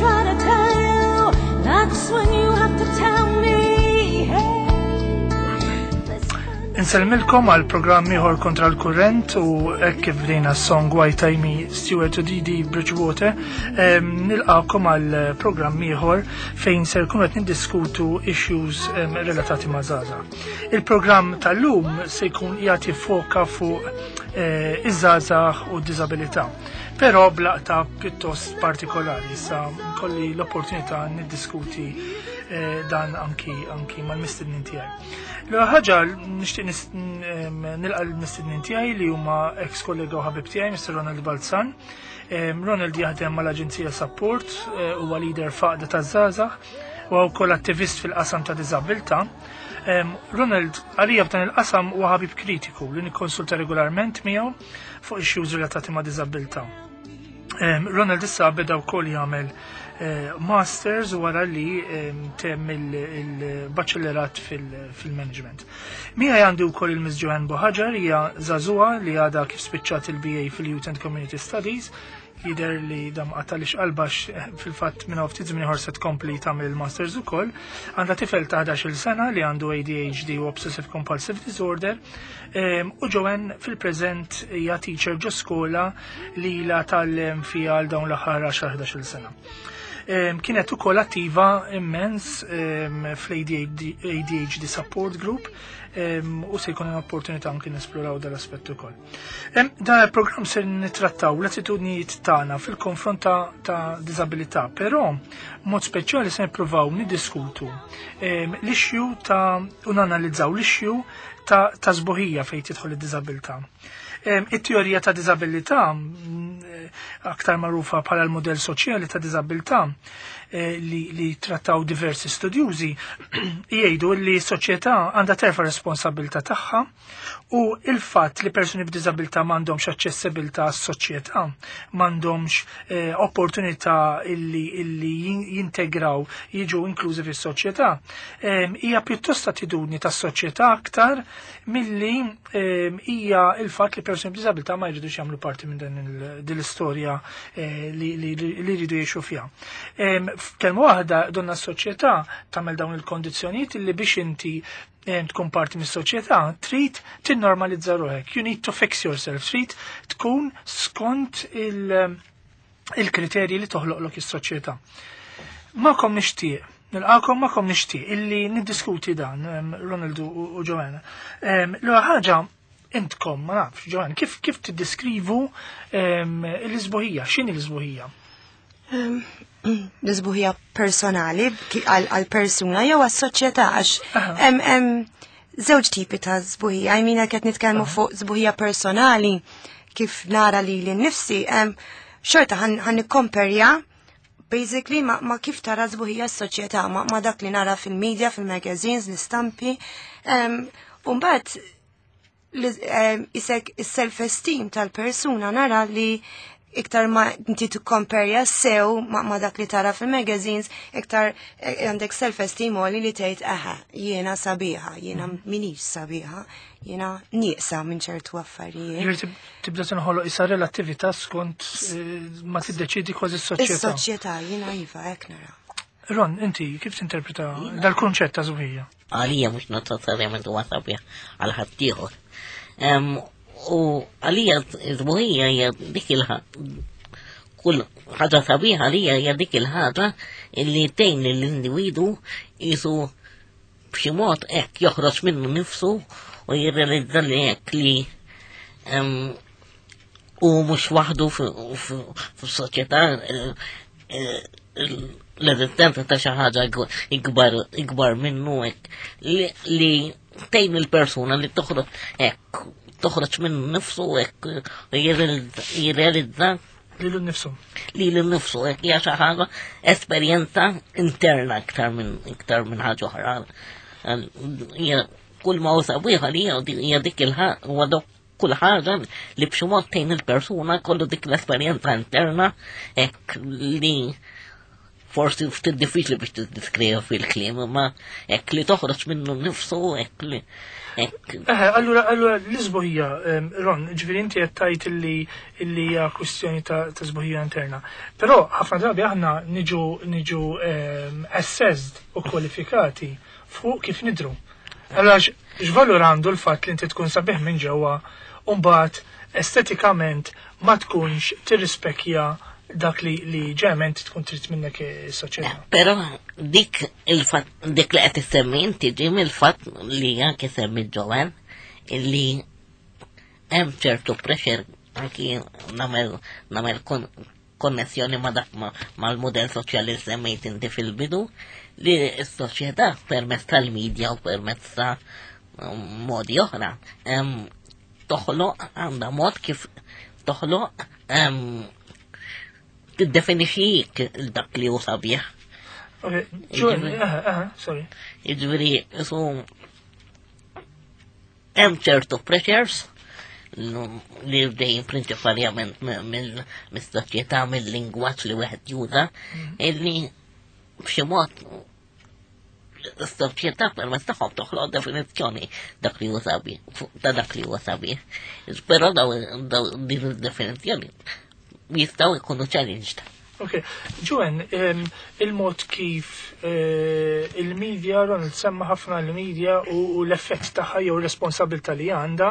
gotta tell you, that's when you have to tell me. Inselmilkom għal programm ieħor kontra l-kurrent u hekk kif bdejna s-song White Amy Stewart u Didi Bridgewater, nilqakom għal programm ieħor fejn ser kun qed niddiskutu issues relatati ma' żgħażagħ. Il-programm tal-lum se jkun jagħti foka fuq iż-żgħażagħ u d-diżabilità. Però blaqta pjuttost partikolari sa kolli l-opportunità niddiskuti dan anki mal-mistednin tiegħi. L-ħaġa nixtieq nilqa' l-mistednin tiegħi li huma ex-kollega u ħabib tiegħi Mr. Ronald Balzan. Ronald jaħdem mal-Aġenzija Support huwa leader faqda taż-żgħażagħ u wkoll attivist fil-qasam ta' diżabilità. Ronald għalija f'dan il-qasam huwa ħabib kritiku li nikkonsulta regolarment miegħu fuq issues relatati ma' diżabilità. Ronald issa beda wkoll jagħmel masters u wara li temm il-baċellerat fil-management. Mija għandi wkoll il-Miss Joanne Bohaġar hija żagħżugħa li għadha kif spiċċat il-BA fil-Youth and Community Studies, jidher li dam qatalix qalbax fil-fatt minn ftit żmien ħor se tkompli tagħmel il-masters ukoll. Għandha tifel ta' 11-il sena li għandu ADHD u Obsessive Compulsive Disorder. U Joanne fil-preżent hija teacher ġo skola li la tgħallem fiha għal dawn l-aħħar 10-11-il sena. Kienet ukoll attiva immens fl-ADHD Support Group u se jkun opportunità anke nesploraw dal-aspett ukoll. Dan il-programm se nittrattaw l-attitudnijiet tagħna fil-konfront ta' diżabilità, però mod speċjali se nippruvaw niddiskutu l-issue u nanalizzaw l-issue ta' żboħija fejn tidħol id-diżabilità. It-teorija ta' diżabilità aktar magħrufa bħala l-modell soċjali ta' diżabilità li trattaw diversi studjużi jgħidu li s-soċjetà għandha terfa' responsabilità tagħha u il-fatt li persuni b'diżabilità m'għandhomx aċċessibilità għas-soċjetà, m'għandhomx opportunità illi jintegraw jiġu inklużi fis-soċjetà hija pjuttost attitudni tas-soċjetà aktar milli hija il-fatt li persuni b'diżabilità ma jridux jagħmlu parti minn din l-istorja li jridu jgħixu fiha. Kelma waħda donna s-soċjetà tagħmel dawn il-kondizzjonijiet li biex inti tkun parti mis-soċjetà trid tinnormalizza ruħek. You need to fix yourself. Trid tkun skont il-kriterji li toħloqlok is-soċjetà. Ma'kom nixtieq illi niddiskuti dan Ronald u Joanna. L-ħaġa intkom ma nafx Joanna kif tiddeskrivu l-isbuħija, x'inhi l-isbuħija? L-isbuħija personali għal-persuna jew għas-soċjetà għax hemm żewġ tipi ta' żbuħija. Għajmina qed nitkellmu fuq żbuħija personali kif nara li nnifsi xorta ħan nikkomperja basically ma kif tara żbuħija s-soċjetà ma dak li nara fil-medja, fil-magazines, l-istampi. U mbagħad isek is-self-esteem tal-persuna nara li iktar ma inti tikkomperja sew ma dak li tara fil-magazines, iktar għandek self-esteem li tgħid jiena sabiħa, jiena minix sabiħa, jiena nieqsa minn ċertu affarijiet. Tibda tinħoloq isa relattività skont ma tiddeċidi kważi s-soċjetà. Is-soċjetà jiena iva hekk nara. Ron, inti kif tinterpreta dal-kunċett ta' żbuħija? Għalija mhux necessarjament huwa sabiħ għal ħaddieħor. U għalija żbuħija hija dik kull ħaġa sabiħa għalija hija dik il-ħaġa illi tgħin l-individu jisu b'xi mod hekk joħroġ minnu nifsu u jirrealizza li hekk li u mhux waħdu fis-soċjetà l-eżistenza ta' xi ħaġa ikbar minnu hekk li tgħin il-persuna li toħroġ minnu nifsu hekk u jirrealizza li l-nifsu hekk hija xi ħaġa esperjenza interna iktar minn ħaġa oħra. Kull ma sabiħa li hija dik il-ħaġa kull ħaġa li b'xi mod tgħin il-persuna kollu dik l-esperjenza interna hekk li forsi ftit diffiċli biex tiddeskriva fil-kliem, ma hekk li toħroġ minnu nnifsu hekk li Allura l-isbuħija, Ron, ġifieri inti qed tgħid illi hija kwistjoni ta' sbuħija interna. Però ħafna drabi aħna niġu assessed u kwalifikati fuq kif nidru. Allora x'valur għandu l-fatt li inti tkun sabiħ minn ġewwa u mbagħad estetikament ma tkunx tirrispekja dak li ġement tkun trid minnek is-soċjetà. Però dik li qed issemmi inti ġie mill-fatt li anke semmi ġowen illi hemm ċertu pressure anki nagħmel konnessjoni ma' dak mal-mudell soċjali li semmejt inti fil-bidu li s-soċjetà permezz tal-medja u permezz ta' modi oħra toħloq għandha mod kif toħloq tiddefinixxik dak li hu sabiħ. Sorry. Jiġifieri hemm ċertu pressures li dejjem prinċipalment mis-soċjetà mill-lingwaġġ li wieħed juża illi b'xi mod is-soċjetà permezz tagħhom toħloq definizzjoni dak li hu sabiħ ta' dak li huwa sabiħ. Però din id-definizzjoni jistgħu jkunu challenged. Okay. Ġuen, il-mod kif il-medja, Ronald semma ħafna l-medja u l-effett tagħha jew responsabilità li għandha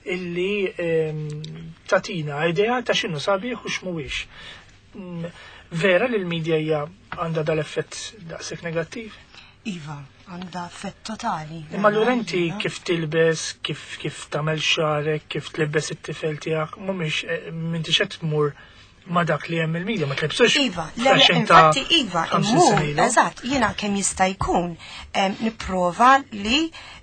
illi tatina idea ta' x'inhu sabiħ u x'mhuwiex. Vera li l-medja hija għandha dal-effett daqshekk negattiv? Iva, għandha effett totali. Imma allura inti kif tilbes, kif tagħmel xarek, kif tlebbes it-tifel tiegħek, mhumiex m'intix qed tmur ma dak li hemm il-medja ma tlebsux. Iva, infatti Iva, immur, eżatt, jiena kemm jista' jkun nipprova li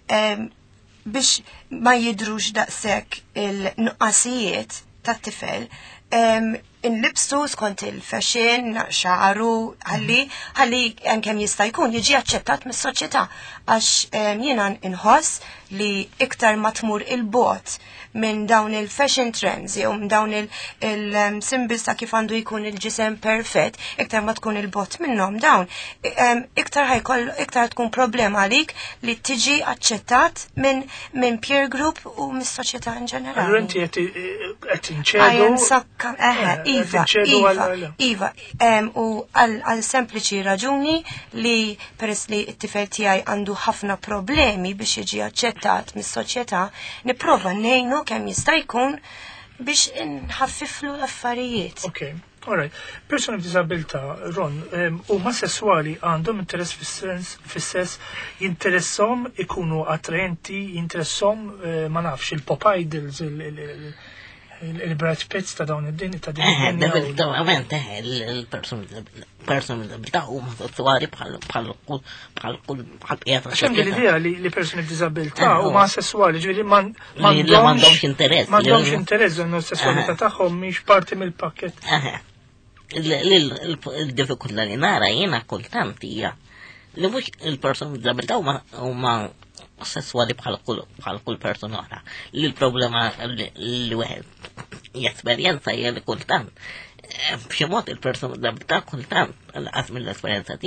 biex ma jidrux daqshekk il-nuqqasijiet tat-tifel inlibstu skont il-fashion, xaru, ħalli kemm jista' jkun jiġi aċċettat mis-soċjetà għax jiena inħoss li iktar ma tmur il-bot minn dawn il-fashion trends jew minn dawn il-symbols ta' kif għandu jkun il-ġisem perfett, iktar ma tkun il-bot minnhom dawn, iktar tkun problema għalik li tiġi aċċettat minn peer group u mis-soċjetà in ġenerali. Allura inti qed inċedu. Iva, u għal sempliċi raġuni li peress li t-tifel tiegħi għandu ħafna problemi biex jiġi aċċettat mis-soċjetà, nipprova ngħinu kemm jista' jkun biex nħaffiflu l-affarijiet. Okay, all right. Persuni b'disabilità, Ron, huma sesswali għandhom interess fis-sess, jinteressom ikunu attraenti, jinteressom ma nafx il-pop idols, il-Brad Pitts ta' dawn id-din ta' din. Definitivament il-persuni b'disabilità huma sesswali bħal qiegħed. X'hemm l-idea li persuni b'disabilità huma sesswali, ġifieri m'għandhomx interess. M'għandhomx interess dan is-sesswalità tagħhom mhix parti mill-pakkett. Il-diffikultà li nara jiena kultant hija li mhux il-persuni b'disabilità huma sesswali bħal kull persuna oħra. Li l-problema li wieħed jesperjenza hija li kultant b'xi mod il-persuna b'disabilità kultant qas mill-esperjenza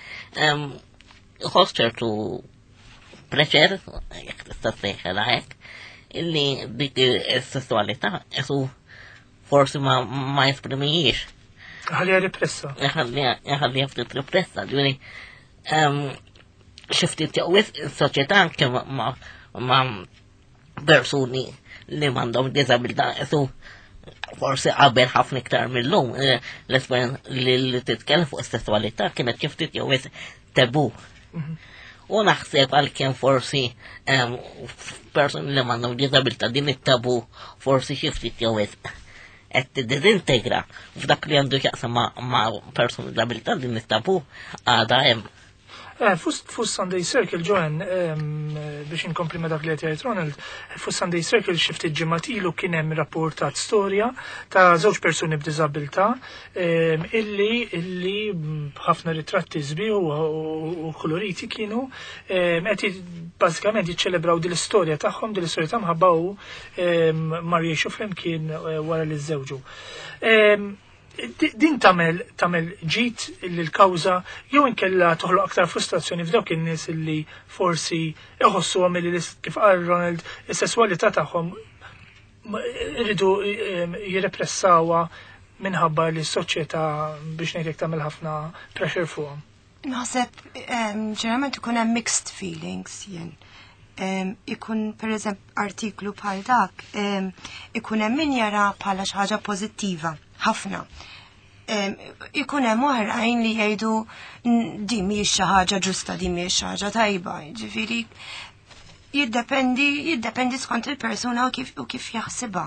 tiegħi ħoss ċertu pressure jekk tista' tgħidha hekk illi dik is-sesswalità esu forsi ma jesprimijiex. Ħalliha repressa. Ħalliha ftit repressa, ġifieri xifti t-tjawis il-soċieta anke ma persuni li mandom disabilità esu forsi qabel ħafna iktar mill-lum l-esperienza li titkellem fuq is-sessualità kienet xifti t-tjawis tabu. U naħseb għalkemm forsi persuni li mandom disabilità din it-tabu forsi xifti t-tjawis qed tiddizintegra f'dak li għandu x'jaqsam ma' persuni disabilità din it-tabu għadha hemm. Fust Sunday Circle, Joan, biex inkompli ma dak li għetjajt Ronald, fust Sunday Circle xifti ġematilu kienem rapportat storja ta' żewġ persuni b'dizabilta illi ħafna ritratti zbi u koloriti kienu għeti bazzikament jiċċelebraw dil-istorja tagħhom, dil-istorja ta' mħabbaw mar jiexu flimkien wara li żewġu. din tamel ġit l-kawza jew inkella toħloq aktar frustrazzjoni f'dawk in-nies illi forsi iħossuhom li kif qal Ronald is-sesswalità tagħhom iridu jirrepressawha minħabba li s-soċjetà biex ngħidlek tagħmel ħafna pressure fuqhom. Naħseb ġeneralment ikun hemm mixed feelings jien. Ikun pereżempju artiklu bħal dak, ikun hemm min jara bħala xi ħaġa pożittiva ħafna. Ikun hemm oħrajn li jgħidu din mhijiex xi ħaġa ġusta, din mhijiex xi ħaġa tajba. Ġifieri jiddependi skont il-persuna u kif jaħsibha.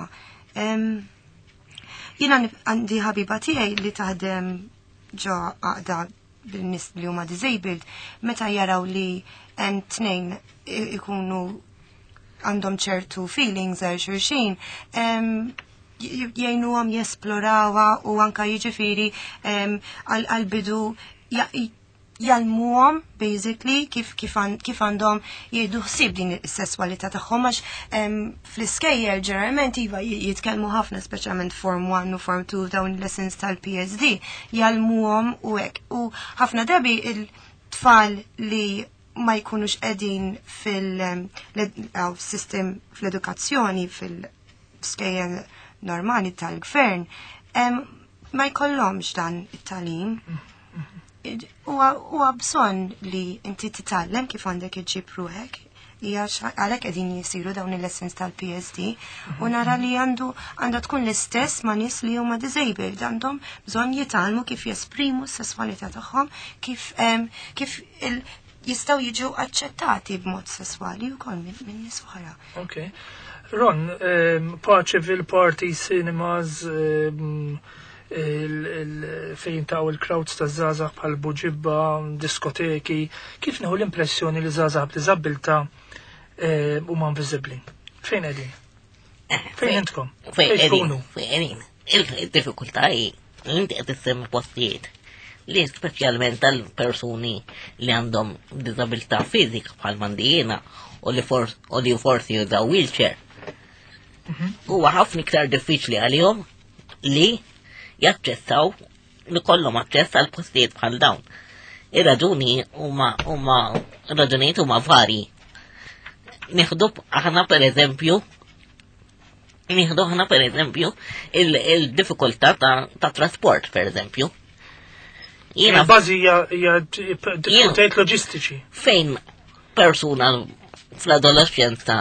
Jiena għandi ħabiba tiegħi li taħdem ġo għaqda bil-nies li huma disabled, meta jaraw li hemm tnejn ikunu għandhom ċertu feelings għal xulxin, jgħinuhom jesplorawha u anka jiġifieri għal-bidu jalmuhom basically kif għandhom jieħdu ħsieb din is-sesswalità tagħhom għax fl-iskejjel ġeneralment iva jitkellmu ħafna speċjalment Form 1 u Form 2 dawn lessons tal-PSD jalmuhom u hekk. U ħafna drabi il-tfal li ma jkunux qegħdin fil-sistem fl-edukazzjoni fil-skejjel normali tal-gvern ma jkollhomx dan it-tagħlim. Huwa bżonn li inti titgħallem kif għandek iġġib ruħek, għalhekk qegħdin jisiru dawn il-lessons tal-PSD u nara li għandha tkun l-istess ma' nies li huma disabled, għandhom bżonn jitgħallmu kif jesprimu s-sesswalità tagħhom, kif jistgħu jiġu aċċettati b'mod sesswali wkoll minn nies oħra. Okay. Ron, Parcheville Party Cinemas, fejn taw il-crowds ta' zazax bħal buġibba, diskoteki, kif neħu l-impressjoni li zazax b'diżabilità huma inviżibbli? Fejn qegħdin? Fejn intkom? Fejn tkunu? Fejn il-diffikultà hi li inti qed issemmi postijiet li speċjalment tal-persuni li għandhom diżabilità fiżika bħal mandijina u li forsi jużaw wheelchair. Huwa ħafna iktar diffiċli għalihom li jaċċessaw li kollhom aċċess għal postijiet bħal dawn. Ir-raġuni raġunijiet huma varji. Nieħdu aħna pereżempju il-diffikultà ta' trasport pereżempju. Bażi hija diffikultajiet loġistiċi. Fejn persuna fl-adolescenza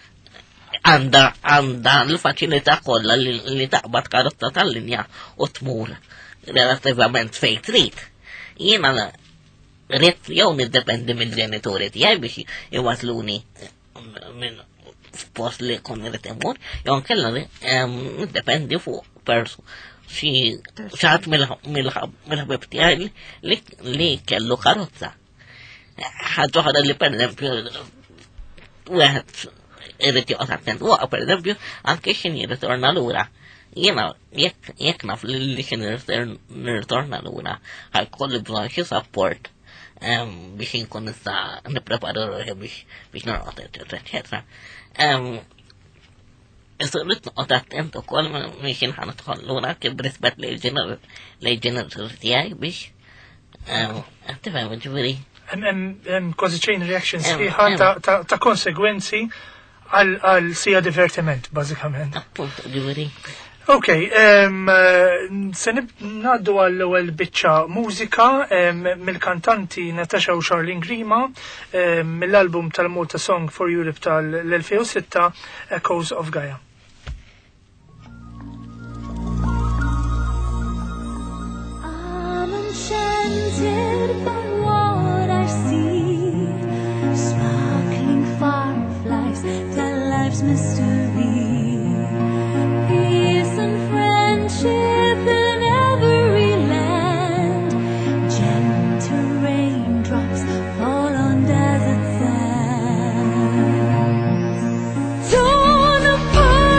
għanda l-faċilità kollha li taqbad karozza tal-linja u tmur relativament fejn trid. Jiena rrid jew niddependi mill-ġenituri tiegħi biex iwasluni minn f'post li kon irid imur, jew nkella niddependi fuq xi ċaħat mill-ħabib tiegħi li kellu karozza. Ħaġa oħra li pereżempju wieħed irrid joqgħod attent waqgħu pereżempju anke xi nirritorna lura. Jiena jekk naf li xi nirritorna lura ħajkolli bżonn xi support biex inkun nista' nipprepara ruħi biex norqod eċetera. Issa rrid noqgħod attent ukoll minn ħan nidħol lura kif b'rispett lejn-ġenituri tiegħi biex tifhem ġifieri. Hemm kważi chain reactions fiha ta' konsegwenzi għal sija divertiment, bażikament. Appunt ġifieri. Okay, se ngħaddu għall-ewwel biċċa mużika mill-kantanti Natasha u Charlene Grima mill-album tal-Malta Song for Europe tal-2006 Echoes of Gaia. I'm enchanted by what I see, sparkling fireflies tell life's mystery. Peace and friendship in every land. Gentle raindrops fall on desert sands. Torn apart.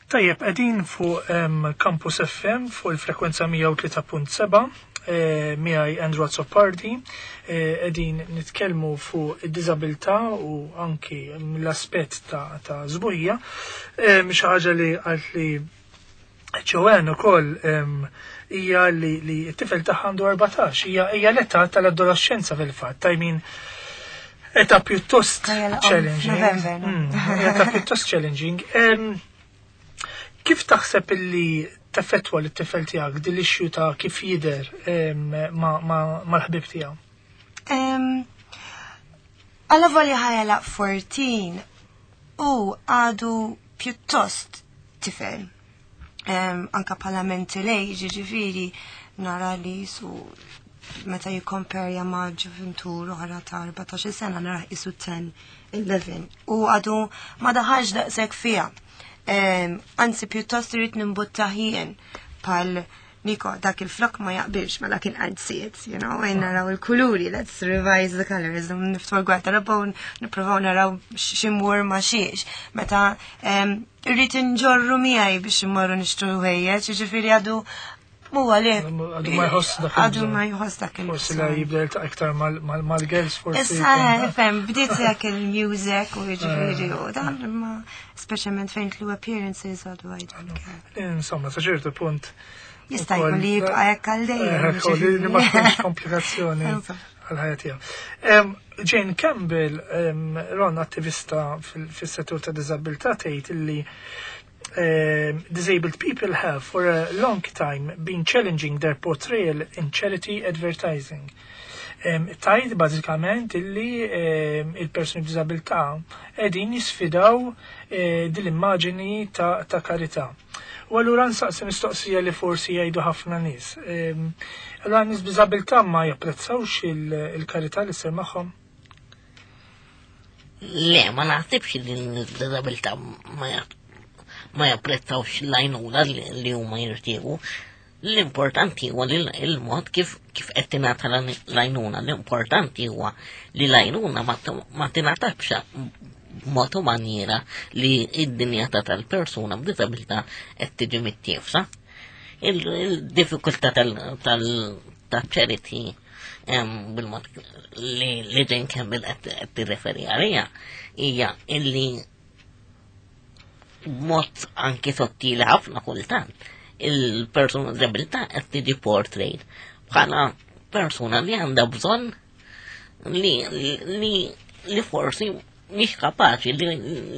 Tajjeb, qegħdin fuq Campus FM fuq il-frekwenza 103.7 miegħi Andrew Azzopardi, qegħdin nitkellmu fuq id-diżabilità u anki l-aspett ta' żbuħija, xi ħaġa li qalt li ċowen ukoll hija li t-tifel tagħha għandu 14, hija l-età tal-adolescenza fil-fatt, tajmin età pjuttost challenging. Età pjuttost challenging. Kif taħseb illi taffettwa l-tifel tiegħek din l-issue ta' kif jidher mal-ħbib tiegħu? Alla volja ħajala 14 u għadu pjuttost tifel. Anka bħala mental age, ġifiri nara li su meta jikkomperja ma' ġuventur oħra ta' 14 sena nara isu 10, 11 u għadu ma daħħax daqshekk fiha. Anzi pjuttost irrid nimbuttaħ jien bħal Niko dak il-flok ma jaqbilx ma dak il-qansiet, naraw il-kuluri, let's revise the colors, niftu l-gwardarab u niprofaw naraw ximur ma xiex. Meta irrid nġorru miegħi biex immorru nixtru ħwejjeġ, ġifieri għadu huwa li għadu ma jħoss dak il-flok. Forsi la jibda jiltaq iktar mal-girls forsi. Issa fem, bdiet dak il-music u ġifieri u dan ma speċjalment fejn tlu appearances għadu għajdu. Insomma, sa ċertu punt. Jista' jkun li jibqa' hekk għaldejjem. Li ma tkunx komplikazzjoni għal-ħajja tiegħu. Jane Campbell, Ron attivista fis-settur ta' diżabilità tgħid illi disabled people have for a long time been challenging their portrayal in charity advertising. Tajt bażikament illi il-persuni b'diżabilità qegħdin jisfidaw din l-immaġini ta' karità. U allura nsaqsi mistoqsija li forsi jgħidu ħafna nies. Allura nies b'diżabilità ma japprezzawx il-karità li ssir magħhom? Le, ma naħsibx li nies b'diżabilità ma japprezzawx l-għajnuna li huma jirtieħu. L-importanti huwa li il-mod kif qed tingħata l-għajnuna, l-importanti huwa li l-għajnuna ma tingħatax b'mod u maniera li id-dinja tal-persuna b'diżabilità qed tiġi mittiefsa. Il-diffikultà tal-charity bil-mod li Jane Campbell qed tirreferi għaliha hija illi b'mod anke sottili ħafna kultant il-persuna b'diżabilità qed tiġi portrayed bħala persuna li għandha bżonn li forsi mhix kapaċi li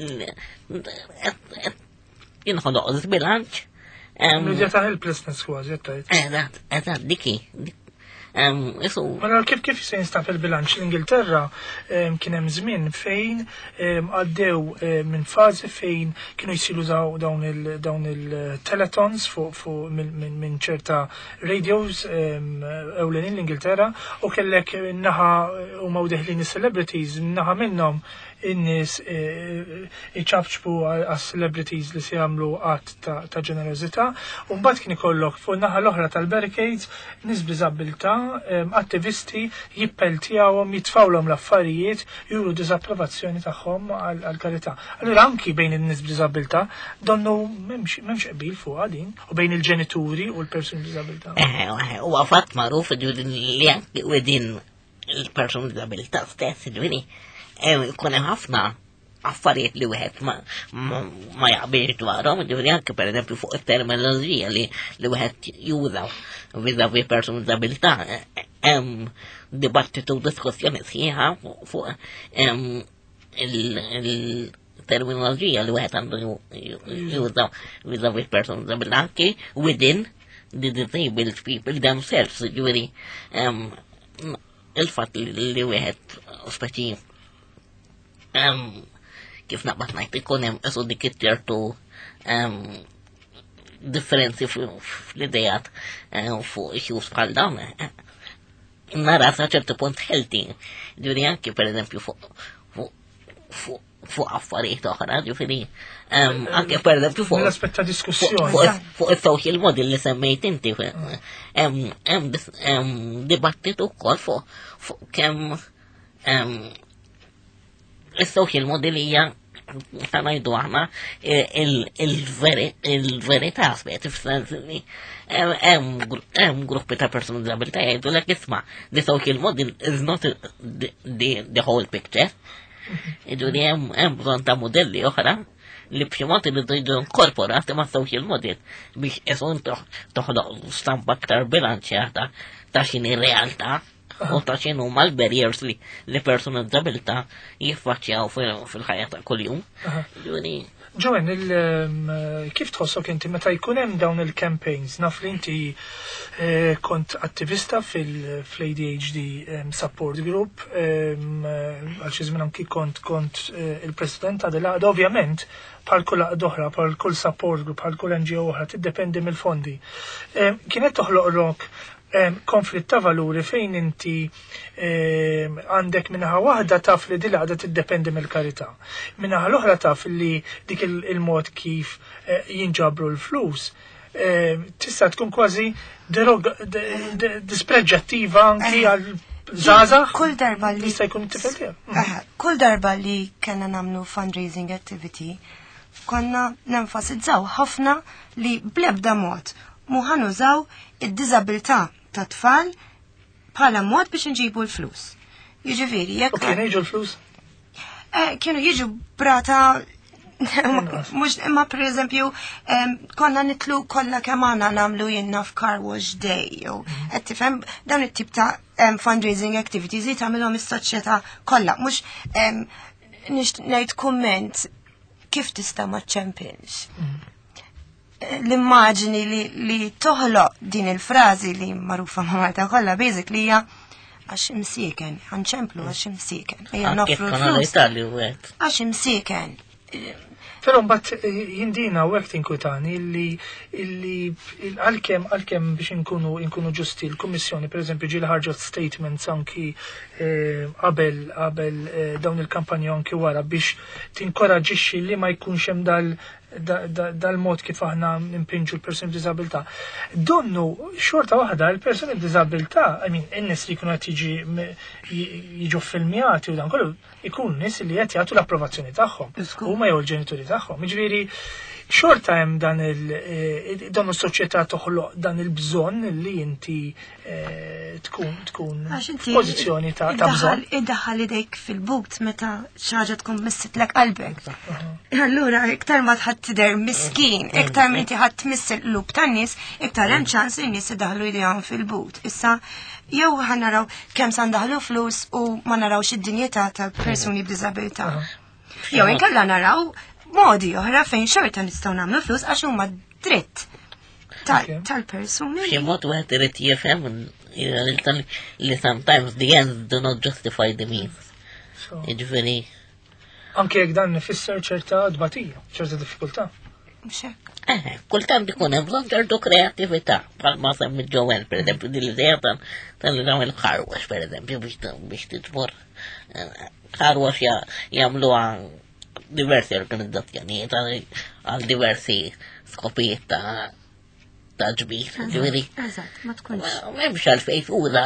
jinħodoq bilanċ. Immedjata helplessness kważi tajt. Eżatt, diki. Mela kif se jinstab il-bilanċ l-Ingilterra kien hemm żmien fejn għaddew minn fażi fejn kienu jsiru dawn il-teletons fuq minn ċerta radios ewlenin l-Ingilterra u kellek naħa huma deħlin is-celebrities naħa minnhom in-nies iċabċbu għas-celebrities li se jagħmlu qatt ta' ġenerożità u mbagħad kien ikollok fuq naħa l-oħra tal-barricades nies b'diżabilità attivisti jippeltjawhom jitfawlhom l-affarijiet juru diżapprovazzjoni tagħhom għall-karità. Allura anki bejn in-nies b'diżabilità donnu m'hemmx qbil fuqha din u bejn il-ġenituri u l-persuni b'diżabilità. Huwa fatt magħruf li anke din il-persuni b'diżabilità stess ġifieri kun hemm ħafna affarijiet li wieħed ma jaqbilx dwarhom, ġifieri anke pereżempju fuq it-terminoloġija li wieħed juża viżavi persuni b'diżabilità hemm dibattitu diskussjoni sħiħa fuq il-terminoloġija li wieħed għandu juża viżavi persuni b'diżabilità anke within the disabled people themselves, ġifieri il-fatt li wieħed speċi kif naqbad ngħid ikun hemm esu dik ċertu differenzi fl-idejat fuq issues bħal dawn. Nara sa ċertu punt healthy, ġifieri anke pereżempju fuq affarijiet oħra, ġifieri anke pereżempju fuq l-aspett ta' diskussjoni fuq is-social model li semmejt inti hemm dibattitu wkoll fuq kemm is-social model hija ħanajdu aħna il-verità aspet, f'sens li hemm gruppi ta' persuni b'disabilità jgħidu lek isma' the social model is not the whole picture. Ġuri hemm bżonn ta' modelli oħra li b'xi mod irridu inkorporati ma' social model biex isun toħloq stampa aktar bilanċjata ta' x'inhi realtà u ta' x'inhu mal-barriers li persuni b'disabilità jiffaċċjaw fil-ħajja ta' kuljum. Joan, kif tħossok inti meta jkun hemm dawn il-campaigns? Naf li inti kont attivista fil-ADHD support group, għal xi żmien anki kont il-president ta' Delaqda, ovvjament bħal kull oħra, bħal kull support group, bħal kull NGO oħra tiddependi mill-fondi. Kienet toħloqlok konflitt ta' valuri fejn inti għandek minnaħa waħda taf li Delaqda tiddependi mill-karità. Minnaħa l-oħra taf li dik il-mod kif jinġabru l-flus tista' tkun kważi dispreġġattiva anki għal żgħażagħ. Kull darba li jista' jkun tifel. Kull darba li kellna nagħmlu fundraising activity konna nenfasizzaw ħafna li bl-ebda mod mu ħanużaw id-diżabilità ta' tfal bħala mod biex nġibu l-flus. Jiġifieri jekk kienu jiġu l-flus? Kienu jiġu brata mhux imma pereżempju konna nitlu kollha kemm għandna nagħmlu jenna f'car wash day jew qed tifhem dawn it-tip ta' fundraising activities li tagħmilhom is-soċjetà kollha mhux ngħid kumment kif tista' ma ċempilx. L-immaġini li toħloq din il-frażi li magħrufa ma' Malta kollha basically hija għax imsieken, ħanċemplu għax imsieken. Ejja nofru l-flus. Għax imsieken. Però mbagħad jindina u hekk tinkwitani illi għalkemm biex inkunu ġusti l-Kummissjoni pereżempju ġieli ħarġet statements anki qabel dawn il-kampanji anki wara biex tinkoraġixxi li ma jkunx hemm dal-mod kif aħna nimpinġu l-persuni b'diżabilità. Donnu xorta waħda l-persuni b'diżabilità, in-nies li jkunu qed jiġu filmjati u dan kollu ikun nies li qed jagħtu l-approvazzjoni tagħhom huma jew il-ġenituri tagħhom. Jiġifieri xorta hemm dan is-soċjetà toħloq dan il-bżonn li inti tkun pożizzjoni ta' bżonn. Iddaħħal idejk fil-but meta xi ħaġa tkun missitlek qalbek. Allura iktar ma tħadd tidher miskin, iktar ma inti ħadd tmiss il-qlub tan-nies, iktar hemm ċans li n-nies idaħħlu idejhom fil-but. Issa jew ħanaraw kemm sa ndaħlu flus u ma narawx id-dinjità tal-persuni b'diżabilità. Jew inkella naraw modi oħra fejn xorta nistgħu nagħmlu flus għax huma dritt tal-persuni. Xi mod wieħed irid jifhem li sometimes the ends do not justify the means. Jiġifieri. Anke jekk dan ifisser ċerta dbatija, ċerta diffikultà. Mhux hekk. Kultant ikun hemm bżonn ċertu kreattività, bħalma semmi Joel pereżempju din l-idea tal-li nagħmel car wash pereżempju biex titmur car wash jagħmluha diversi organizzazzjonijiet għal diversi skopijiet ta' ġbir. Eżatt, ma tkunx. M'hemmx għalfejn tuża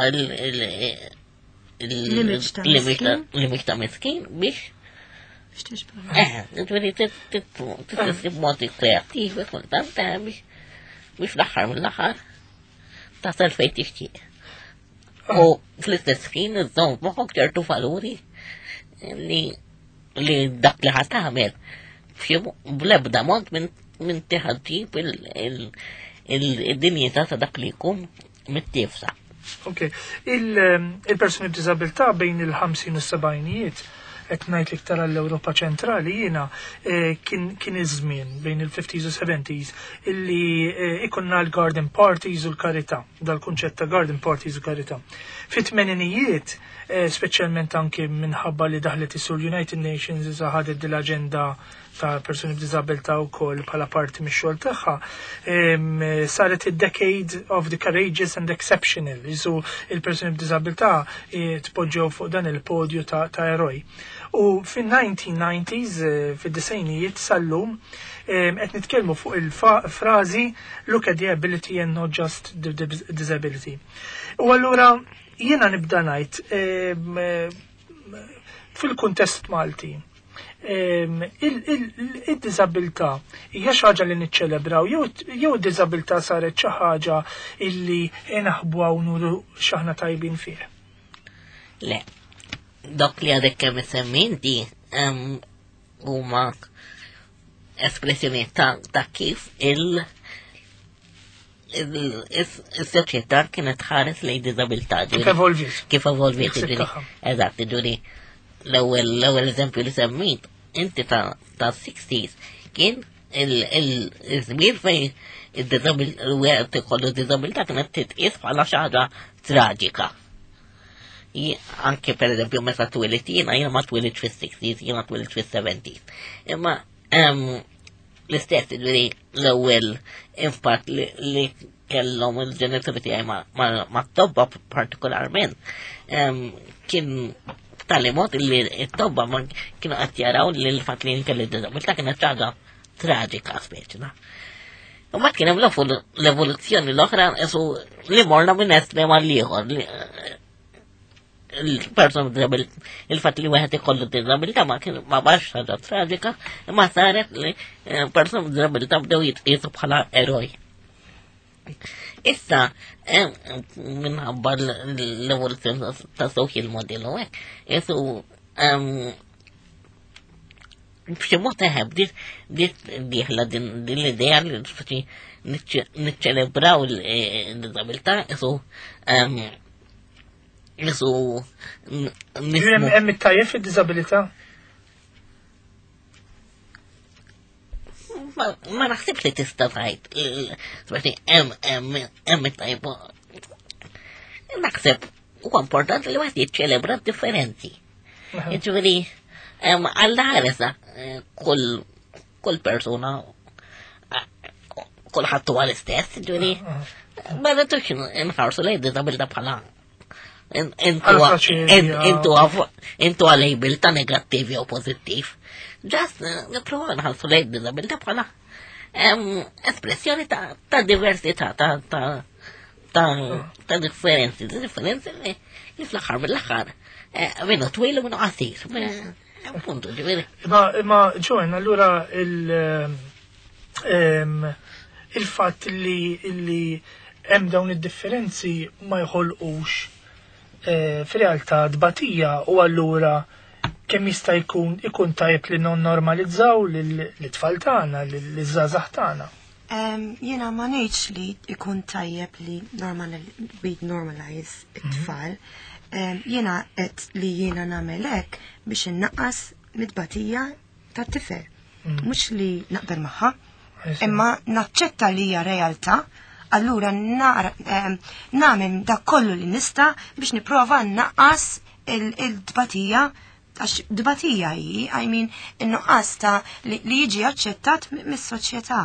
l-image ta' miskin biex ġifieri tittisib modi kreattivi kultant biex l-aħħar mill-aħħar tasal fejn tixtieq. U fl-istess ħin iżżomm moħħok ċertu valuri li dak li ħat tagħmel bl-ebda mod minn tiħaddib il-dinjità ta' dak li jkun mit-tifsa. Okay. Il-persuni b'diżabilità bejn il-50 u s-70jiet qed ngħid iktar għall-Ewropa ċentrali jiena kien iż-żmien bejn il-50s u 70s illi ikunna l-garden parties u l-karità, dal-kunċett ta' garden parties u karità. Fit-tmeninijiet speċjalment anke minħabba li daħlet is-Sur United Nations iżda ħadet l-aġenda ta' persuni b'diżabilità wkoll bħala parti mix-xogħol tagħha, saret id-decade of the courageous and exceptional. Isu il-persuni b'diżabilità tpoġġew fuq dan il-podju ta' eroj. U fin-1990s fid-disejnijiet sal-lum qed nitkellmu fuq il-frażi look at the ability and not just the disability. U allura jiena nibda ngħid fil-kuntest Malti id-diżabilità hija xi ħaġa li niċċelebraw jew id-diżabilità saret xi ħaġa illi inaħbuha u nuru x'aħna tajbin fih. Le, dok li għadek kemm issemminti huma espressjonijiet ta' kif il-soċjetà kienet ħares lejn diżabilità. Kif evolvit. Eżatt, ġuri l-ewwel eżempju li semmit inti ta' 60s kien il-żmien fejn il-wieħed ikollu diżabilità kienet titqies bħala xi ħaġa traġika. Anke per eżempju meta twilit jiena ma twilit fis-60s, jiena twilit fis-70s. Imma l-istess ġifieri l-ewwel impatt li kellhom il-ġenituri tiegħi ma' tobba partikolarment kien tal mod li t-tobba ma kienu qed jaraw li l-fatt li kelli diżabilità kienet ħaġa traġika speċi. U ma kien hemm l-evoluzzjoni l-oħra li morna minn estrem għal ieħor. Il-persuna b'disabilità, il-fatt li wieħed ikollu diżabilità ma bax ħaġa traġika, imma saret li persuna b'disabilità bdew jitqiesu bħala eroj. Issa, minħabba l-evoluzzjoni ta' social model u hekk, jesu b'xi mod teħeb diħla din l-idea li niċċelebraw il-diżabilità hemm it-tajjeb fid-diżabilità? Ma naħsibx li tista' tgħid hemm it-tajjeb. Naħseb huwa importanti li wieħed jiċċelebra differenzi. Jiġifieri għall-ħaresa kull persuna kulħadd huwa l-istess, jiġifieri ma rridux inħarsu lejn diżabilità bħala intu għal-label ta' negattiv jew pożittiv. Just nipprova nħarsu lejn diżabilità bħala espressjoni ta' diversità ta' differenzi li fl-aħħar mill-aħħar minnu twil u minnu qasir. Appunto, ġifieri. Ma Joan, allura il-fatt li hemm dawn id-differenzi ma jħolqux fir-realtà tbatija u allura kemm jista' ikun tajjeb li non-normalizzaw l-tfal tagħna, l-żgħażagħ tagħna. Jiena ma ngħidx li ikun tajjeb li normalize it-tfal. Jiena qed li jiena nagħmel hekk biex innaqqas mid-tbatija tat-tifel. Mhux li naqbel magħha, imma naċċetta li hija realtà. Allura nagħmel dak kollu li nista' biex nipprova nnaqqas il-tbatija għax dbatija hi, in-nuqqas ta' li jiġi aċċettat mis-soċjetà.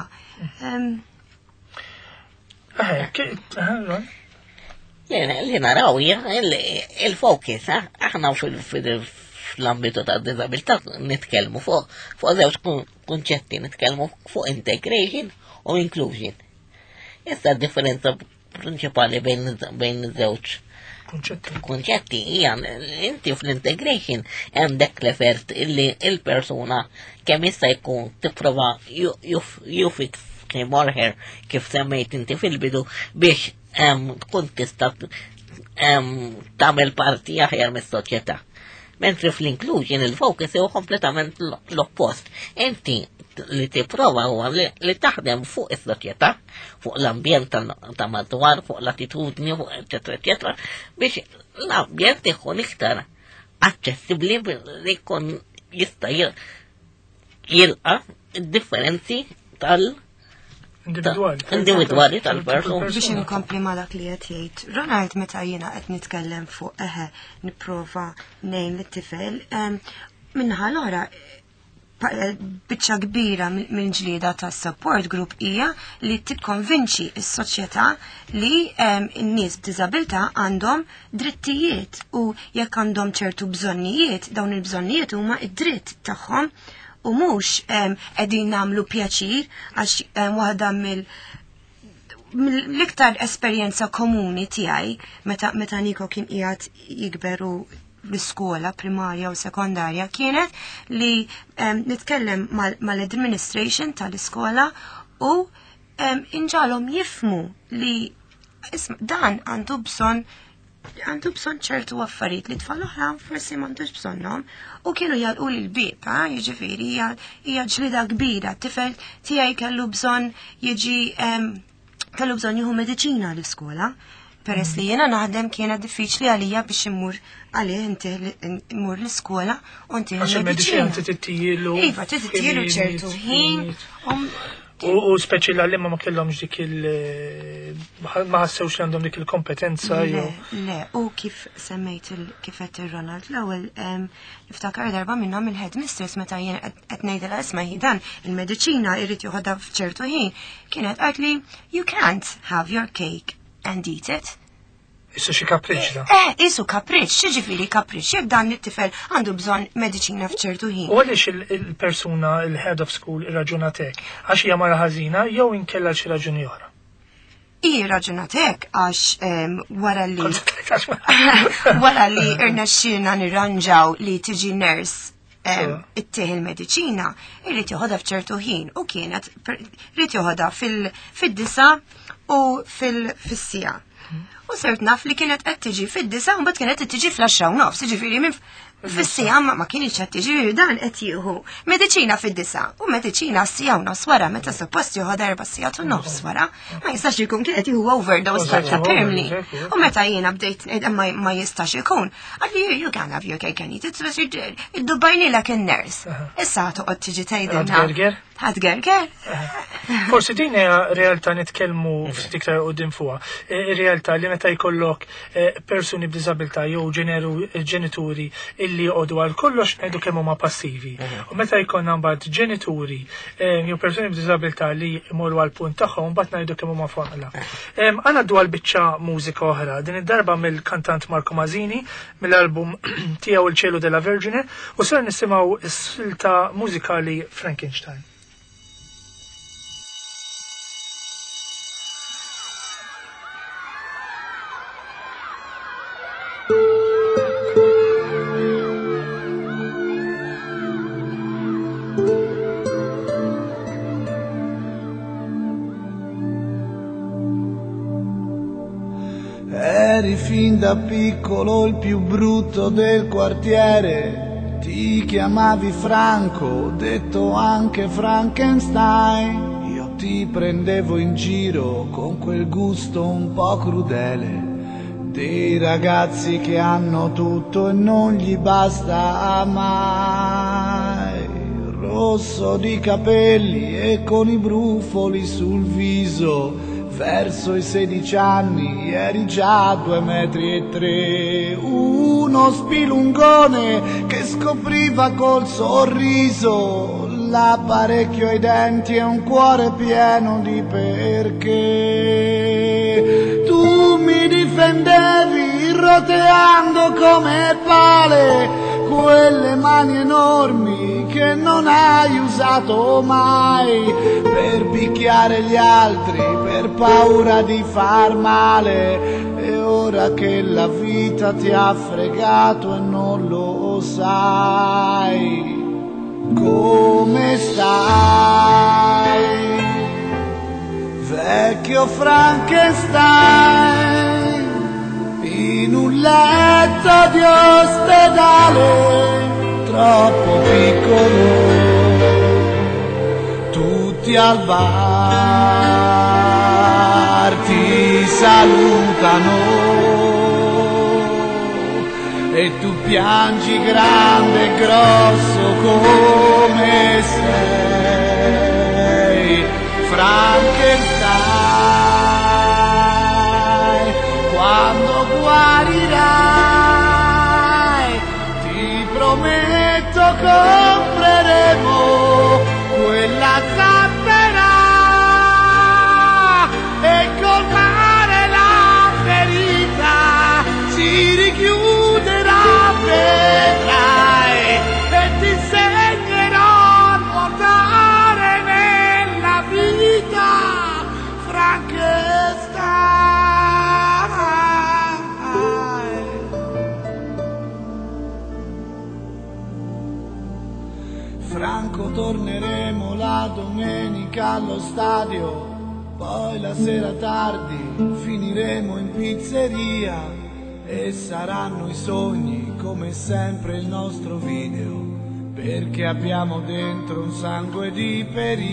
Li naraw il-fokus, aħna fl-ambitu ta' disabilità nitkellmu fuq żewġ kunċetti, nitkellmu fuq integration u inclusion. Issa differenza prinċipali bejn iż-żewġ kunċetti hija inti fl-integration hemm dak l-effert illi il-persuna kemm jista' jkun tipprova jufik morħer kif semmejt inti fil-bidu biex tkun tista' tagħmel parti aħjar mis-soċjetà. Mentri fl-inclusion il-focus huwa kompletament l-oppost. Inti li tipprova huwa li taħdem fuq is-soċjetà, fuq l-ambjent ta' madwar, fuq l-attitudni, fuq eċetera, biex l-ambjent ikun iktar aċċessibbli li jkun jista' jilqa' id-differenzi individwali tal-persuna. Biex inkompli ma dak li qed jgħid. Ronald meta jiena qed nitkellem fuq nipprova ngħin lit-tifel minnaħa l-oħra biċċa kbira mill-ġlieda tas-support group hija li tikkonvinċi s-soċjetà li n-nies b'diżabilità għandhom drittijiet u jekk għandhom ċertu bżonnijiet, dawn il-bżonnijiet huma id-dritt tagħhom u mhux qegħdin nagħmlu pjaċir għax waħda mill-iktar esperjenza komuni tiegħi meta Niko kien qiegħed jikber u l-iskola primarja u sekondarja kienet li nitkellem mal-administration tal-iskola u inġalhom jifmu li dan għandu bżonn ċertu affarijiet li tfal oħra forsi m'għandux bżonnhom u kienu jalqu l-bib, jiġifieri hija ġlida kbira, tifel tiegħi kellu bżonn jieħu mediċina l-iskola. Peress li jiena naħdem kienet diffiċli għalija biex immur għalih inti immur l-iskola u inti mediċina tittijilu. Iva, tittijilu ċertu ħin. U speċi l-għallima ma kellhomx dik ma ħassewx li għandhom dik il-kompetenza. Le, u kif semmejt kif qed ir-Ronald l-ewwel niftakar darba minnhom il-headmistress meta jien qed ngħidilha isma' dan il-mediċina jrid joħodha f'ċertu ħin, kienet qalt li you can't have your cake and eat it. Issu xi kapriċ da. Issu kapriċ, xiġifieri kapriċ, jekk dan it-tifel għandu bżonn mediċina f'ċertu ħin. U għaliex il-persuna, il-head of school, irraġunatek, għax hija mara ħażina jew inkella xi raġuni oħra? Raġunatek għax wara li irnexxielna nirranġaw li tiġi nurse ittieħ il-mediċina, irrid joħodha f'ċertu ħin u kienet irrid joħodha fid-disa u fis-sija. U sert naf li kienet qed tiġi fid-disa u mbagħad kienet qed tiġi fl-10 u nofs, jiġifieri minn fis-sija ma kienx qed tiġi dan qed jieħu mediċina fid-disa u mediċina s-sija u nofs wara meta suppost jieħu 4 sigħat u nofs wara. Ma jistax ikun kienet jieħu overdose ta' permli. U meta jiena bdejt ma jistax ikun. Għalli you can have your cake and eat it, id-dubbajnilek in-nurse. Issa toqgħod tiġi tgħidilna. Ħadgerger? Forsi din hija realtà nitkellmu ftit iktar qudiem fuqha. Ir-realtà li meta jkollok persuni b'diżabilità jew ġenituri illi jqogħdu għal kollox ngħidu kemm huma passivi. U meta jkollna mbagħad ġenituri jew persuni b'diżabilità li jmorru għal punt tagħhom mbagħad ngħidu kemm huma foqla. Għandna dwar biċċa mużika oħra, din id-darba mill-kantant Marco Mazzini mill-album tiegħu Il Cielo della Vergine u ser nisimgħu s-silta mużikali Frankenstein. Eri fin da piccolo il più brutto del quartiere, ti chiamavi Franco, detto anche Frankenstein. Io ti prendevo in giro con quel gusto un po' crudele dei ragazzi che hanno tutto e non gli basta mai. Rosso di capelli e con i brufoli sul viso, verso i 16 anni eri già 2,3 metri, uno spilungone che scopriva col sorriso l'apparecchio ai denti e un cuore pieno di perché. Tu mi difendevi roteando come pale quelle mani enormi che non hai usato mai per picchiare gli altri per paura di far male. E ora che la vita ti ha fregato e non lo sai, come stai, vecchio Frankenstein, in un letto di ospedale troppo piccolo, tutti al bar ti salutano e tu piangi grande e grosso come sei, Frankenstein. Quando guarirai ti prometto compreremo quella zattera e col mare la ferita si richiuderà, vedrai, e ti insegnerò a nuotare nella vita torneremo la domenica allo stadio, poi la sera tardi finiremo in pizzeria e saranno i sogni come sempre il nostro video, perché abbiamo dentro un sangue di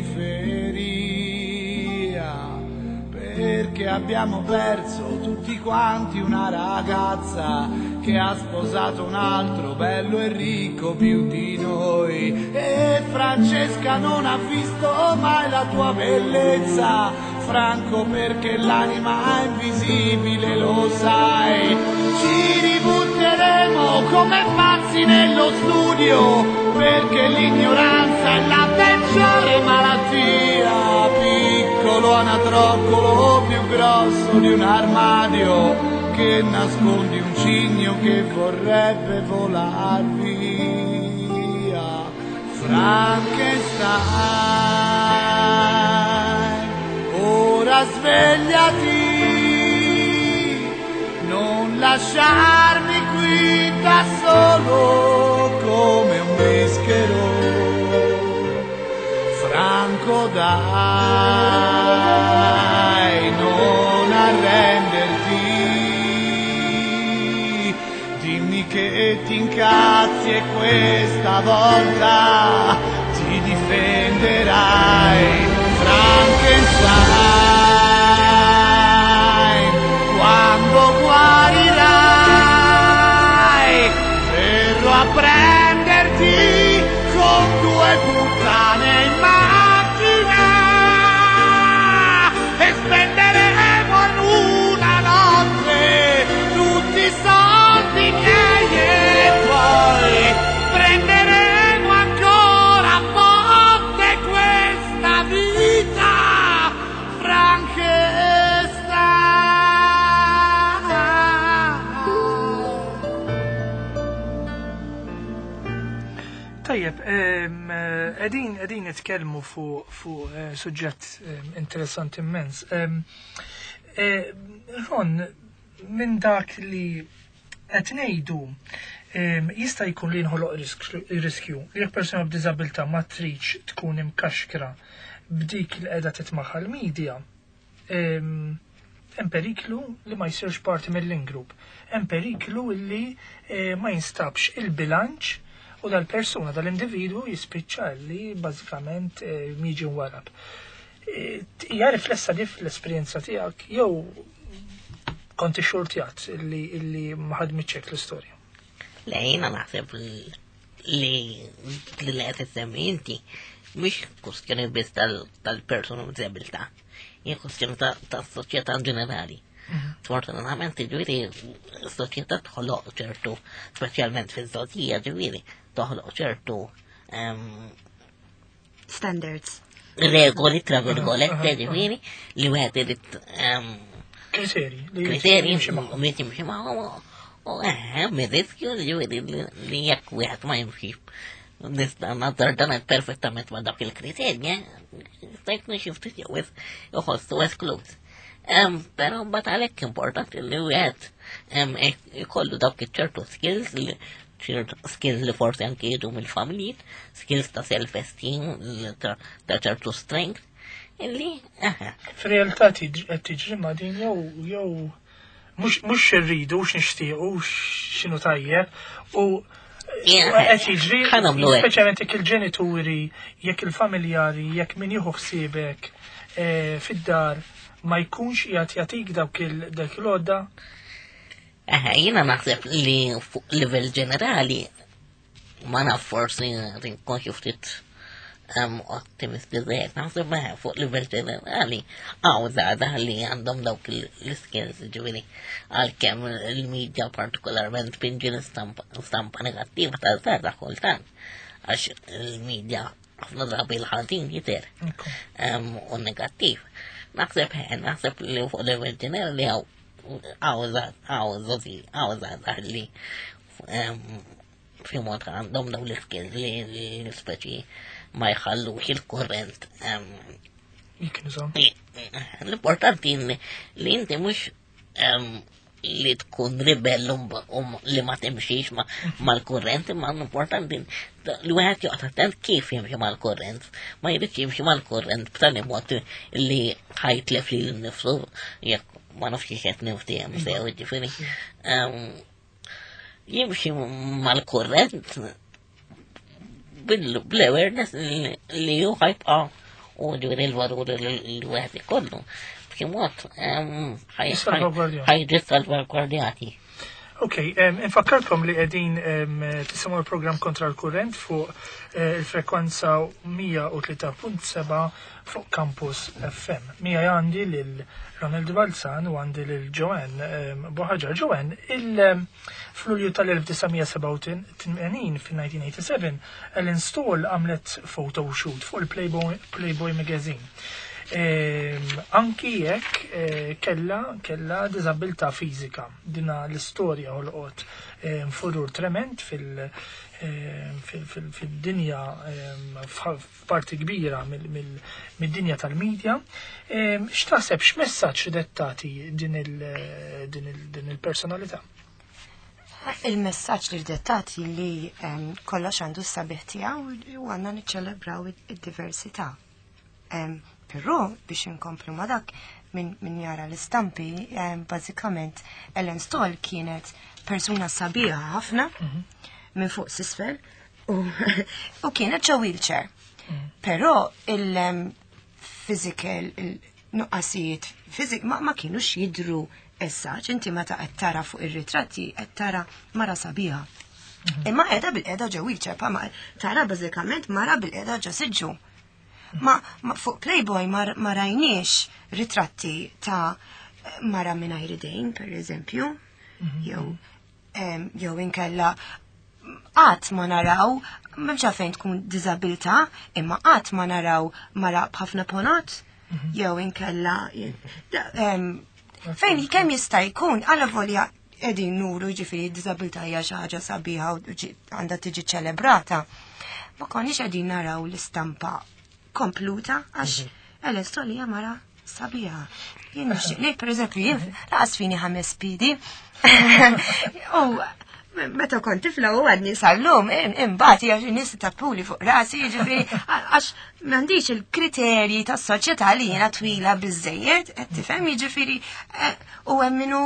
periferia, perché abbiamo perso tutti quanti una ragazza che ha sposato un altro bello e ricco più di noi. E Francesca non ha visto mai la tua bellezza, Franco, perché l'anima è invisibile, lo sai. Ci ributteremo come pazzi nello studio, perché l'ignoranza è la peggiore malattia. Piccolo anatroccolo più grosso di un armadio, che nascondi un cigno che vorrebbe volar via. Frankenstein, ora svegliati, non lasciarmi qui da solo come un meschero. Franco, dai, non arrenderti, dimmi che ti incazzi e questa volta ti difenderai. Frankenstein, quando guarirai verrò a prenderti con 2 puttane in macchina e spenderemo in una notte tutti i soldi miei e poi prenderemo ancora a botte questa vita. Tajjeb, qegħdin nitkellmu fuq suġġett interessanti immens. Ron, minn dak li qed ngħidu jista' jkun li nħoloq riskju li jekk persuna b'diżabilità ma tridx tkun imkaxkra b'dik li qiegħda titmaħħa l-medja. Hemm periklu li ma jsirx parti mill-ingroup. Hemm periklu li ma jinstabx il-bilanċ u dal-persuna, dal-individu jispiċċa li bażikament miġi warab. Hija riflessa di fl-esperjenza tiegħek jew konti xurtjat illi ma ħadmitx l-istorja? Le, jiena naħseb li qed issemmi inti mhix kwestjoni biss tal-persuna b'diżabilità, hija kwestjoni tas-soċjetà ġenerali. Sfortunatament, ġifieri s-soċjetà toħloq ċertu, speċjalment fiż-żogħżija, ġifieri toħloq ċertu standards. Regoli tra virgolette, ġifieri li wieħed irid kriterji li jimxi magħhom u mir-riskju li jekk wieħed ma jimxix nista' nazzar dan perfettament ma' dak il-kriterji, jista' jkun xi ftit jew iħossu esklus. Però mbagħad għalhekk importanti li wieħed ikollu dawk iċ-ċertu skills li forsi anke jiġu mill-familjiet, skills ta' self-esteem, ta' ċertu strength, illi f'realtà qed tiġri ma' din jew mhux irridu mhux nixtiequ x'inhu tajjeb u qed jiġri speċjalment jekk il-ġenituri, jekk il-familjari, jekk min jieħu ħsiebek fid-dar ma jkunx qiegħed jagħtik dak il-għodda. Jiena naħseb li fuq livell ġenerali ma naf forsi nkun xi ftit ottimisti żgħir, naħseb fuq livell ġenerali żgħażagħ li għandhom dawk l-skills, ġifieri għalkemm il-medja partikolarment pinġi stampa negattiva ta' żgħażagħ kultant għax il-medja ħafna drabi l-ħażin jidher u negattiv. Naħseb li fuq livell ġenerali għawżaż li fi mod għandhom daw l-skills li speċi ma jħallux il-kurrent. L-importanti li inti mhux li tkun ribell li ma timxiex mal-kurrent, imma importanti li wieħed joqgħod attent kif jimxi mal-kurrent. Ma jridx jimxi mal-kurrent b'tali mod li ħajtlef li nnifsu jekk ma nafx kif qed niftihem sew ġifieri. Jimxi mal-kurrent bil-awareness li hu ħajbqa' u ġifieri l-valur li wieħed ikollu. B'kimod ħajġi salvagwardjati. Ok, infakkarkom li qegħdin tisimgħu l-programm kontra l-kurrent fuq il-frekwenza 103.7 fuq Campus FM. Mija għandi lil Ronald Balzan u għandi lil Joanne Boħaġar. Joanne, fl-Lulju tal-1987 fil-1987 Ellen Stoll għamlet photo shoot fuq il-Playboy magazine. Anki jekk kella diżabilità fiżika. Dina l-istorja ħolqot furur trement fil-dinja f'parti kbira mid-dinja tal-medja. X'taħseb x'messaġġ dettati din il-personalità? Il-messaġġ li dettati li kollox għandu s-sabiħ tiegħu u għandna niċċelebraw id-diversità. Però biex inkomplu ma dak min jara l-istampi, bażikament Ellen Stoll kienet persuna sabiħa ħafna minn fuq s'isfel u kienet ġo wheelchair. Però il-physical, il-nuqqasijiet fizik ma kienux jidru essaċ, inti meta qed tara fuq ir-ritratti qed tara mara sabiħa. Imma qiegħda bil-qiegħda ġo wheelchair, tara bażikament mara bil-qiegħda ġo siġġu. Ma fuq Playboy ma rajniex ritratti ta' mara mingħajr idejn, per eżempju, jew inkella qatt ma naraw, m'hemmx fejn tkun diżabilità, imma qatt ma naraw mara b'ħafna ponot, jew inkella fejn kemm jista' jkun alla volja qegħdin nuru ġifieri d-diżabilità hija xi ħaġa sabiħa u għandha tiġi ċelebrata. Ma konniex qegħdin naraw l-istampa kompluta għax Ellen Stoll hija mara sabiħa. Jien nixtieq ngħid pereżempju jien laqas fini 5 pidi. U meta kont tifla u għadni sal-lum imbagħad hija xi nies tappuli fuq rasi, jiġifieri għax m'għandix il-kriterji tas-soċjetà li jiena twila biżżejjed, qed tifhem jiġifieri u hemm minnu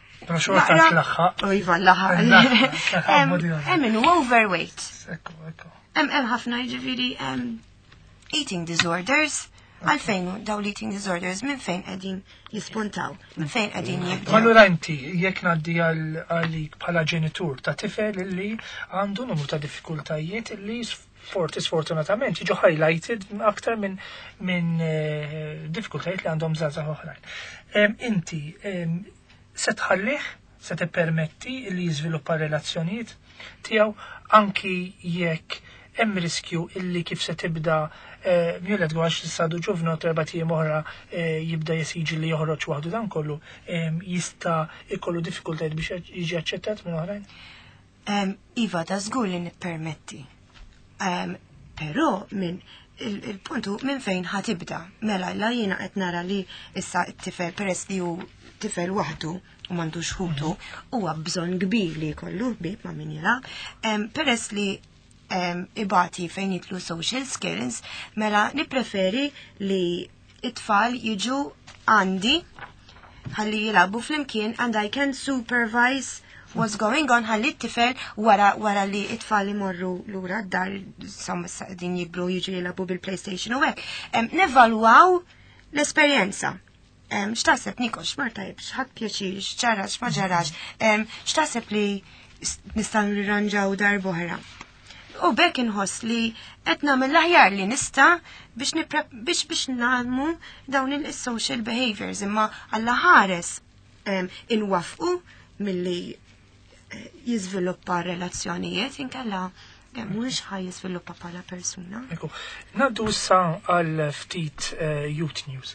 hemm minnu overweight. Hemm ħafna jiġifieri eating disorders, għalfejn daw eating disorders minn fejn qegħdin jispuntaw, minn fejn qegħdin jibdew. Allura inti jekk ngħaddi għalik bħala ġenitur ta' tifel illi għandu numru ta' diffikultajiet illi sfortunatament jiġu highlighted aktar minn diffikultajiet li għandhom żgħażagħ oħrajn. Inti se tħallih, se tippermetti li jiżviluppa relazzjonijiet tiegħu anki jekk hemm riskju illi kif se tibda mjulet għax s-sadu ġuvna u 4 tiem oħra jibda jesiġi li joħroġ waħdu dan kollu jista' ikollu diffikultajiet biex jiġi aċċettat minn oħrajn? Iva, da żgur li nippermetti. Però minn il-puntu minn fejn ħatibda. Mela la jiena qed nara li issa t-tifel peress li hu tifel waħdu u m'għandux ħutu huwa bżonn kbir li jkollu ħbieb ma' min jilgħab. Peress li ibati fejn jitlu social skills, mela nipreferi li it-tfal jiġu għandi ħalli jilabu fl-imkien and I can supervise what's going on ħalli t-tifel wara li it-tfal imorru l-ura d-dar din jiblu jiġu jilabu bil-PlayStation u għek. Nevalwaw l-esperienza. X'taħseb Niko, x'martajb, x'ħadd pjaċir, x'ġarax, ma ġarax, x'taħseb li nistgħu nirranġaw dar boħra. U bekk inħoss li qed nagħmel l-aħjar li nista' biex nagħmlu dawn il-social behaviors imma alla ħares inwafqu milli jiżviluppa relazzjonijiet inkella mhux ħaj jiżviluppa bħala persuna. Naddu issa għal ftit Youth News.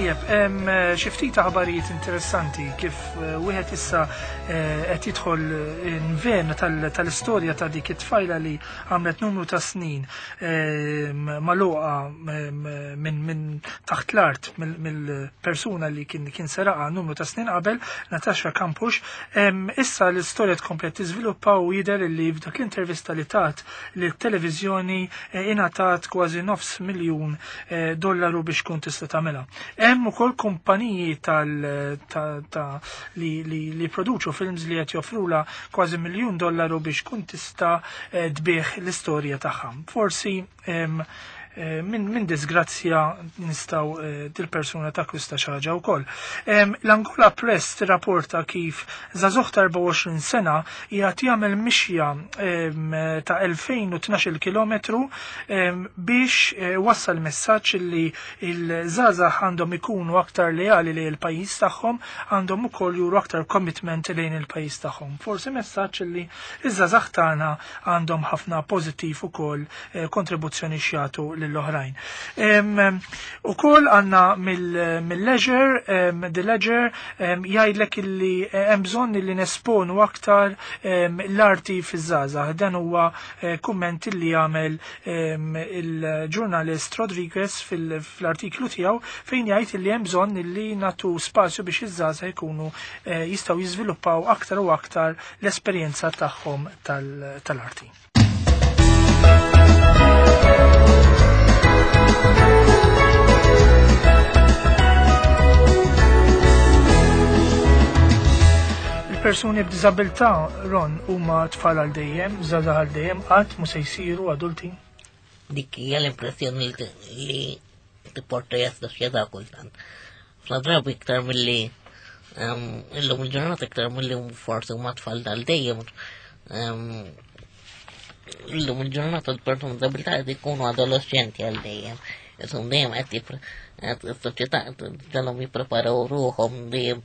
Tajjeb, xi ftit aħbarijiet interessanti kif wieħed issa qed jidħol inven tal-istorja ta' dik it-tfajla li għamlet numru ta' snin magħluqa minn taħt l-art mill-persuna li kien seraqa numru ta' snin qabel, Natasha Kampusch. Issa l-istorja tkomplet tiżviluppa u jidher li f'dak l-intervista li tat li t-televiżjoni ingħatat kważi $500,000 biex tkun tista' tagħmilha. Hemm ukoll kumpaniji li produċu films li qed joffrula kważi $1,000,000 biex tkun tista' tbieħ l-istorja tagħha. Forsi minn disgrazzja nistaw dil-persuna takwista xi ħaġa wkoll. L-Angola Press tirrapporta kif żagħżugħ ta' 24 sena qiegħed jagħmel mixja ta' 2012 kilometru biex wassal messaġġ li l-żgħażagħ għandhom ikunu aktar leali lejn il-pajjiż tagħhom, għandhom ukoll juru aktar commitment lejn il-pajjiż tagħhom. Forsi messaġġ li ż-żgħażagħ tagħna għandhom ħafna pożittiv ukoll kontribuzzjoni xjagħtu lill-oħrajn. Ukoll għandna mill-Ledger, The Ledger jgħidlek illi hemm bżonn li nesponu aktar l-arti fiż-żgħażagħ. Dan huwa kumment li jagħmel il-ġurnalist Rodriguez fl-artiklu tiegħu fejn jgħid li hemm bżonn li nagħtu spazju biex iż-żgħażagħ ikunu jistgħu jiżviluppaw aktar u aktar l-esperjenza tagħhom tal-arti. Il-persuni b'diżabilità Ron huma tfal għal dejjem, żgħażagħ għal dejjem, qatt mhux se jsiru adulti. Dik hija l-impressjoni li tipporta s-soċjetà kultant. Fl-drabi iktar milli illum il-ġurnata iktar milli forsi huma tfal għal dejjem. Illum il-ġurnata l-persuni b'diżabilità qed ikunu adolescenti għal dejjem. Isum dejjem qed is-soċjetà ġalhom jippreparaw ruhom dejjem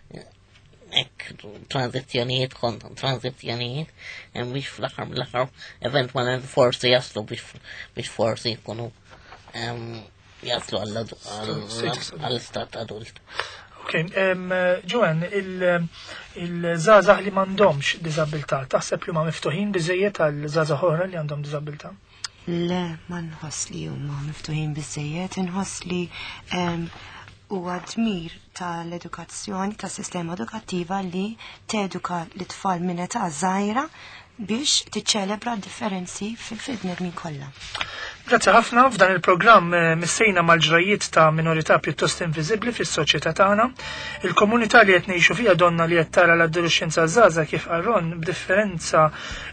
tranzizzjonijiet kontra tranzizzjonijiet biex fl-aħħar eventwalment forsi jaslu biex forsi jkunu jaslu għall-istat adult. Okay, Joan, il-żgħażagħ li m'għandhomx diżabilità, taħseb li ma miftuħin biżejjed għal żgħażagħ oħra li għandhom diżabilità? Le, ma nħoss li huma miftuħin biżejjed, inħoss li huwa dmir tal-edukazzjoni, tas-sistema edukattiva li teduka l-tfal minn età żgħira biex tiċċelebra differenzi fil-bnedmin kollha. Grazzi ħafna f'dan il-programm missejna mal-ġrajiet ta' minorità pjuttost inviżibbli fis-soċjetà tagħna. Il-komunità li qed ngħixu fiha donna li qed tara l-adolescenza żgħażagħ kif qarron b'differenza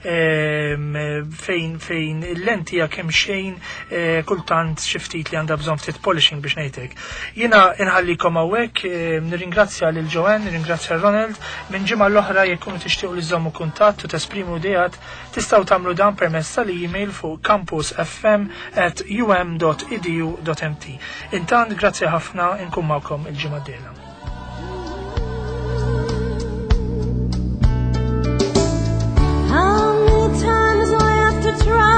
fejn il-lenti hija kemm xejn kultant xi ftit li għandha bżonn ftit polishing biex ngħidlek. Jiena inħallikom hawnhekk, nirringrazzja lil Joanne, nirringrazzja Ronald, minn ġimgħa l-oħra jekk kunu tixtiequ li żommu kuntatt u tesprimu idejat tistgħu tagħmlu dan permezz tal-email fuq campusfm@um.edu.mt. Intant grazzi ħafna inkun magħkom il-ġimgħa d-dieħla. How many times do I have to try?